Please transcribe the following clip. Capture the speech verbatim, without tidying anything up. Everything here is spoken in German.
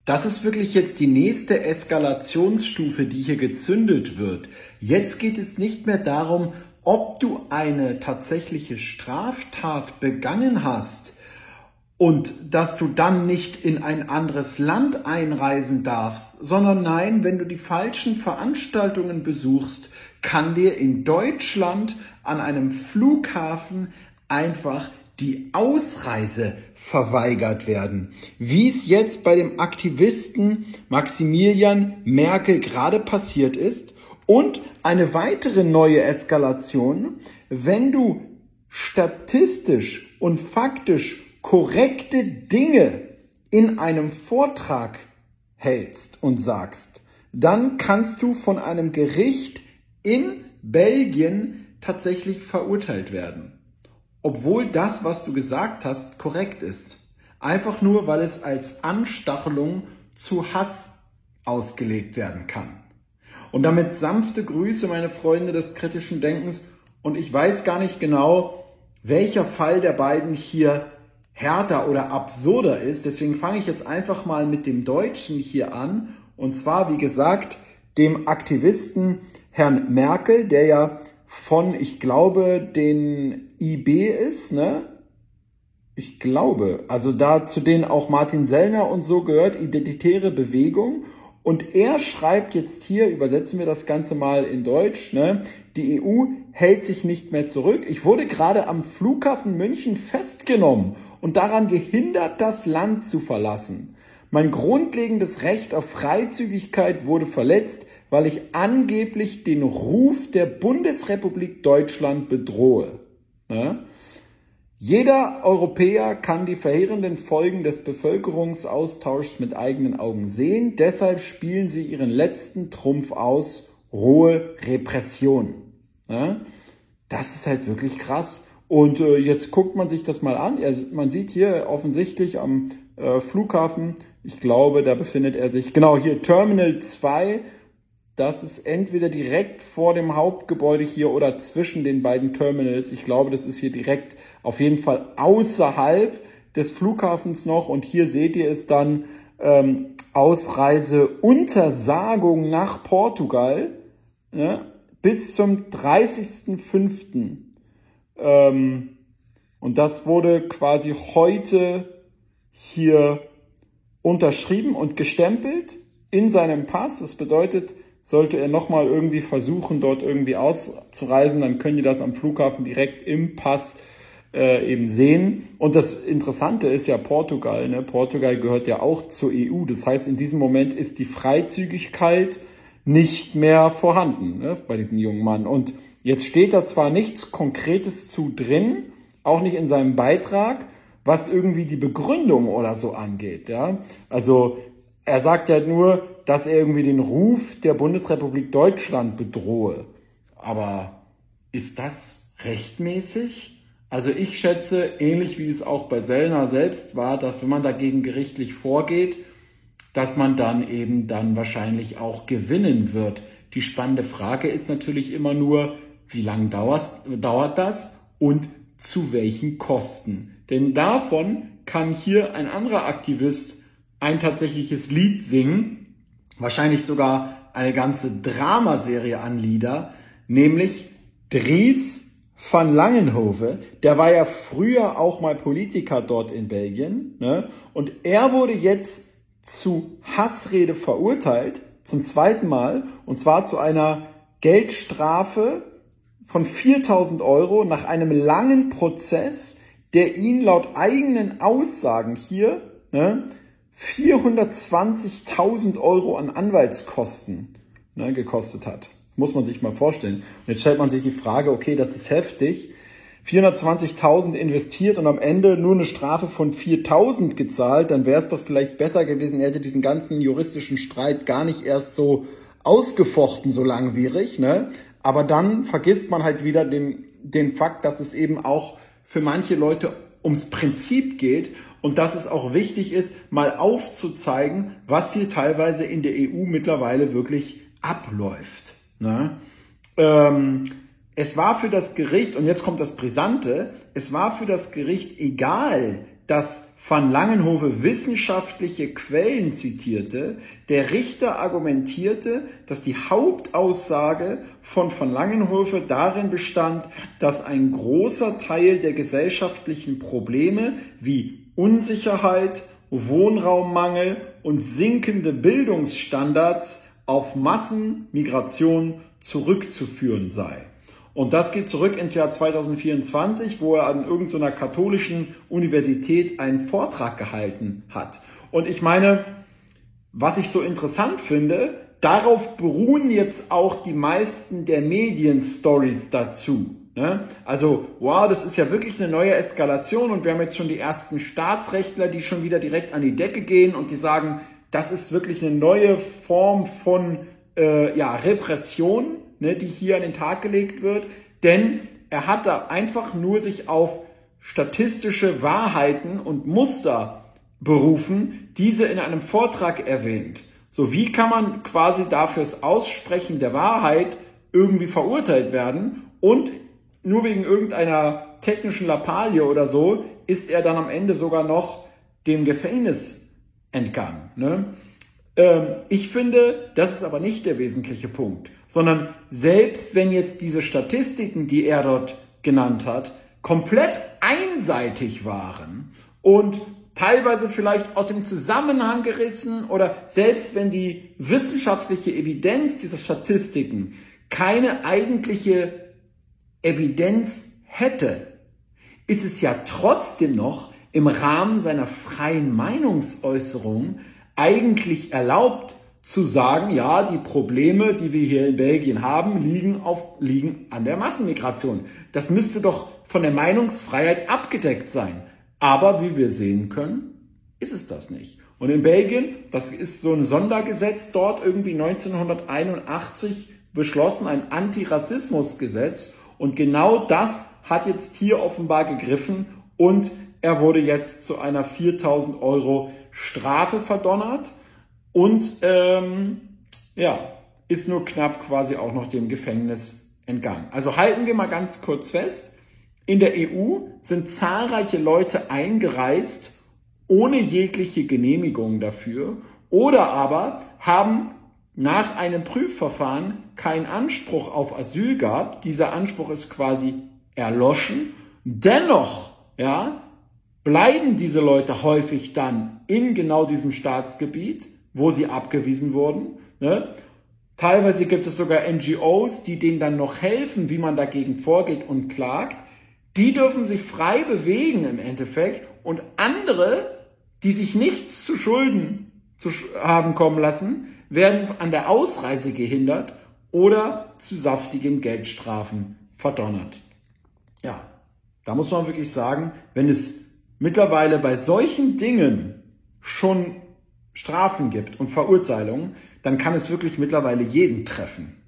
das ist wirklich jetzt die nächste Eskalationsstufe, die hier gezündet wird. Jetzt geht es nicht mehr darum, ob du eine tatsächliche Straftat begangen hast und dass du dann nicht in ein anderes Land einreisen darfst, sondern nein, wenn du die falschen Veranstaltungen besuchst, kann dir in Deutschland an einem Flughafen einfach die Ausreise verweigert werden. Wie es jetzt bei dem Aktivisten Maximilian Merkel gerade passiert ist. Und eine weitere neue Eskalation, wenn du statistisch und faktisch korrekte Dinge in einem Vortrag hältst und sagst, dann kannst du von einem Gericht in Belgien tatsächlich verurteilt werden. Obwohl das, was du gesagt hast, korrekt ist. Einfach nur, weil es als Anstachelung zu Hass ausgelegt werden kann. Und damit sanfte Grüße, meine Freunde des kritischen Denkens. Und ich weiß gar nicht genau, welcher Fall der beiden hier härter oder absurder ist. Deswegen fange ich jetzt einfach mal mit dem Deutschen hier an. Und zwar, wie gesagt, dem Aktivisten Herrn Merkel, der ja von, ich glaube, den I B ist, ne? Ich glaube, also da zu denen auch Martin Sellner und so gehört, Identitäre Bewegung. Und er schreibt jetzt hier, übersetzen wir das Ganze mal in Deutsch, ne? Die E U hält sich nicht mehr zurück. Ich wurde gerade am Flughafen München festgenommen und daran gehindert, das Land zu verlassen. Mein grundlegendes Recht auf Freizügigkeit wurde verletzt, weil ich angeblich den Ruf der Bundesrepublik Deutschland bedrohe. Ne? Jeder Europäer kann die verheerenden Folgen des Bevölkerungsaustauschs mit eigenen Augen sehen. Deshalb spielen sie ihren letzten Trumpf aus, rohe Repression. Ja? Das ist halt wirklich krass. Und äh, jetzt guckt man sich das mal an. Also, man sieht hier offensichtlich am äh, Flughafen, ich glaube, da befindet er sich, genau hier, Terminal zwei. Das ist entweder direkt vor dem Hauptgebäude hier oder zwischen den beiden Terminals. Ich glaube, das ist hier direkt auf jeden Fall außerhalb des Flughafens noch. Und hier seht ihr es dann, ähm, Ausreiseuntersagung nach Portugal, ja, bis zum dreißigsten fünften Ähm, und das wurde quasi heute hier unterschrieben und gestempelt in seinem Pass. Das bedeutet, sollte er nochmal irgendwie versuchen, dort irgendwie auszureisen, dann können die das am Flughafen direkt im Pass äh, eben sehen. Und das Interessante ist ja Portugal. Ne? Portugal gehört ja auch zur E U. Das heißt, in diesem Moment ist die Freizügigkeit nicht mehr vorhanden, ne, bei diesem jungen Mann. Und jetzt steht da zwar nichts Konkretes zu drin, auch nicht in seinem Beitrag, was irgendwie die Begründung oder so angeht. Ja? Also er sagt ja nur, dass er irgendwie den Ruf der Bundesrepublik Deutschland bedrohe. Aber ist das rechtmäßig? Also ich schätze, ähnlich wie es auch bei Sellner selbst war, dass wenn man dagegen gerichtlich vorgeht, dass man dann eben dann wahrscheinlich auch gewinnen wird. Die spannende Frage ist natürlich immer nur, wie lange dauert das und zu welchen Kosten? Denn davon kann hier ein anderer Aktivist ein tatsächliches Lied singen, wahrscheinlich sogar eine ganze Dramaserie an Lieder, nämlich Dries van Langenhove. Der war ja früher auch mal Politiker dort in Belgien, ne? Und er wurde jetzt zu Hassrede verurteilt, zum zweiten Mal, und zwar zu einer Geldstrafe von viertausend Euro nach einem langen Prozess, der ihn laut eigenen Aussagen hier, ne, vierhundertzwanzigtausend Euro an Anwaltskosten, ne, gekostet hat. Muss man sich mal vorstellen. Und jetzt stellt man sich die Frage, okay, das ist heftig. vierhundertzwanzigtausend investiert und am Ende nur eine Strafe von viertausend gezahlt, dann wäre es doch vielleicht besser gewesen, er hätte diesen ganzen juristischen Streit gar nicht erst so ausgefochten, so langwierig, ne? Aber dann vergisst man halt wieder den, den Fakt, dass es eben auch für manche Leute ums Prinzip geht und dass es auch wichtig ist, mal aufzuzeigen, was hier teilweise in der E U mittlerweile wirklich abläuft, ne? Ähm, Es war für das Gericht, und jetzt kommt das Brisante, es war für das Gericht egal, dass Van Langenhove wissenschaftliche Quellen zitierte, der Richter argumentierte, dass die Hauptaussage von Van Langenhove darin bestand, dass ein großer Teil der gesellschaftlichen Probleme wie Unsicherheit, Wohnraummangel und sinkende Bildungsstandards auf Massenmigration zurückzuführen sei. Und das geht zurück ins Jahr zweitausendvierundzwanzig, wo er an irgendeiner katholischen Universität einen Vortrag gehalten hat. Und ich meine, was ich so interessant finde, darauf beruhen jetzt auch die meisten der Medienstories dazu. Ne? Also, wow, das ist ja wirklich eine neue Eskalation und wir haben jetzt schon die ersten Staatsrechtler, die schon wieder direkt an die Decke gehen und die sagen, das ist wirklich eine neue Form von äh, ja, Repression, ne, die hier an den Tag gelegt wird, denn er hat da einfach nur sich auf statistische Wahrheiten und Muster berufen, diese in einem Vortrag erwähnt. So, wie kann man quasi dafür das Aussprechen der Wahrheit irgendwie verurteilt werden und nur wegen irgendeiner technischen Lappalie oder so ist er dann am Ende sogar noch dem Gefängnis entgangen. Ne? Ich finde, das ist aber nicht der wesentliche Punkt, sondern selbst wenn jetzt diese Statistiken, die er dort genannt hat, komplett einseitig waren und teilweise vielleicht aus dem Zusammenhang gerissen oder selbst wenn die wissenschaftliche Evidenz dieser Statistiken keine eigentliche Evidenz hätte, ist es ja trotzdem noch im Rahmen seiner freien Meinungsäußerung eigentlich erlaubt zu sagen, ja, die Probleme, die wir hier in Belgien haben, liegen, auf, liegen an der Massenmigration. Das müsste doch von der Meinungsfreiheit abgedeckt sein. Aber wie wir sehen können, ist es das nicht. Und in Belgien, das ist so ein Sondergesetz dort irgendwie neunzehnhunderteinundachtzig beschlossen, ein Antirassismusgesetz. Und genau das hat jetzt hier offenbar gegriffen und er wurde jetzt zu einer viertausend Euro Strafe verdonnert und ähm, ja, ist nur knapp quasi auch noch dem Gefängnis entgangen. Also halten wir mal ganz kurz fest, in der E U sind zahlreiche Leute eingereist ohne jegliche Genehmigung dafür oder aber haben nach einem Prüfverfahren keinen Anspruch auf Asyl gehabt. Dieser Anspruch ist quasi erloschen. Dennoch, ja, bleiben diese Leute häufig dann in genau diesem Staatsgebiet, wo sie abgewiesen wurden. Ne? Teilweise gibt es sogar N G Os, die denen dann noch helfen, wie man dagegen vorgeht und klagt. Die dürfen sich frei bewegen im Endeffekt und andere, die sich nichts zu Schulden zu haben kommen lassen, werden an der Ausreise gehindert oder zu saftigen Geldstrafen verdonnert. Ja, da muss man wirklich sagen, wenn es mittlerweile bei solchen Dingen schon Strafen gibt und Verurteilungen, dann kann es wirklich mittlerweile jeden treffen.